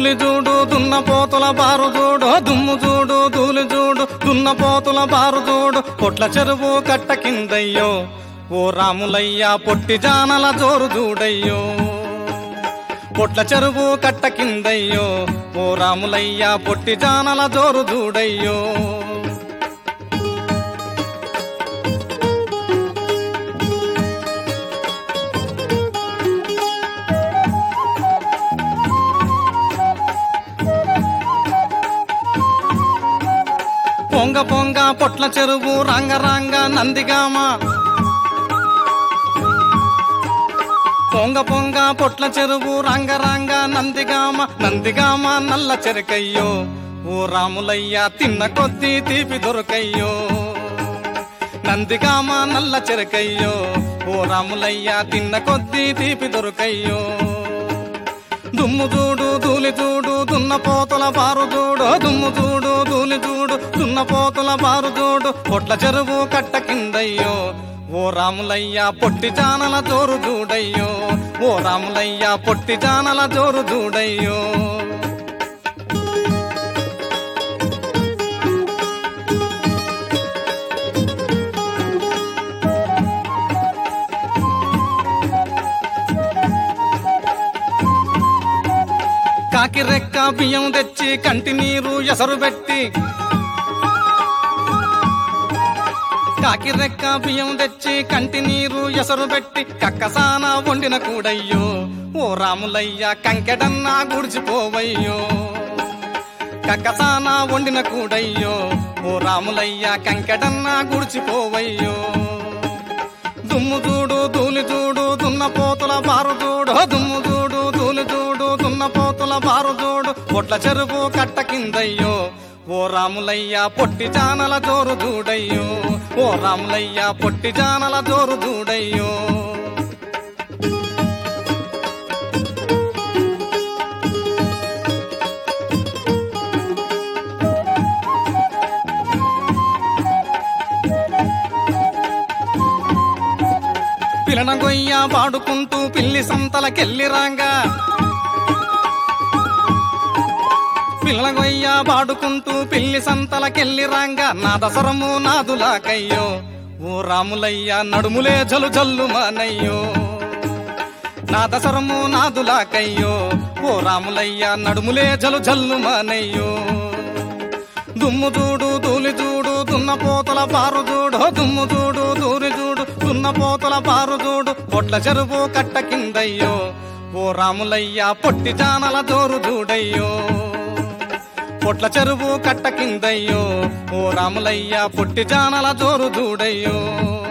ధూళి చూడు దున్నపోతుల బారు చూడు దుమ్ము చూడు ధూళి చూడు దున్నపోతుల బారు చూడు పొట్ల చెరువు కట్ట కిందయ్యో ఓ రాములయ్య పొట్టి జానల జోరు చూడయ్యో పొట్ల చెరువు కట్ట కిందయ్యో ఓ రాములయ్య పొట్టి జానల జోరు చూడయ్యో పొంగ పొంగ పొట్ల చెరువు రంగ రంగ నందిగామ పొంగ పొంగ పొట్ల చెరువు రంగ రంగ నందిగామ నల్ల చెరుకయ్యో ఓ రాములయ్య తిన్న కొద్దీ తీపి దొరకయ్యో నందిగామ నల్ల చెరుకయ్యో ఓ రాములయ్య తిన్న కొద్దీ తీపి దొరకయ్యో దుమ్ము చూడు ధూళి చూడు దున్నపోతుల బారు చూడు దుమ్ము చూడు ధూళి చూడు దున్నపోతుల బారు చూడు పొట్ల చెరువు కట్ట కిందయ్యో ఓ రాములయ్య పొట్టి జానల జోరు చూడయ్యో ఓ రాములయ్య పొట్టి జానల జోరు చూడయ్యో కాకి రెక్క బియ్యం తెచ్చి కంటి నీరు ఎసరు పెట్టి కాకి రెక్క బియ్యం తెచ్చి కంటి నీరు ఎసరు పెట్టి కక్కసాన వండిన కూడయ్యో ఓ రాములయ్య కంకెడన్నా గుడిచిపోవయ్యో కక్కసాన వండిన కూడయ్యో ఓ రాములయ్య కంకెడన్నా గుడిచిపోవయ్యో దుమ్ము చూడు ధూళి చూడు దున్నపోతుల బారు చూడు దుమ్ము చూడు ధూళి చూడు దున్నపోతుల బారు చూడు పొట్ల చెరువు కట్ట కిందయ్యో ఓ రాములయ్య పొట్టి జానల జోరు చూడయ్యో ఓ రాములయ్య పొట్టి జానల జోరు చూడయ్యో పిలన గొయ్య పాడుకుంటూ పిల్లి సంతలకెళ్ళిరాంగా పిల్లల గొయ్య పాడుకుంటూ పిల్లి సంతలకెళ్ళిరాంగా నా దసరము నాదులాకయ్యో ఓ రాములయ్య నడుములే జలు జల్లు మానయ్యో నా దసరము నాదులాకయ్యో ఓ రాములయ్య నడుములే జలు జల్లు మానయ్యో దుమ్ము చూడు ధూళి చూడు దున్నపోతల బారు చూడు దుమ్ము చూడు ధూళి చూడు దున్నపోతల బారు చూడు పొట్ల చెరువు కట్ట కిందయ్యో ఓ రాములయ్య పొట్టి జానల జోరు చూడయ్యో పొట్ల చెరువు కట్ట కిందయ్యో ఓ రాములయ్య పొట్టి జానల జోరు చూడయ్యో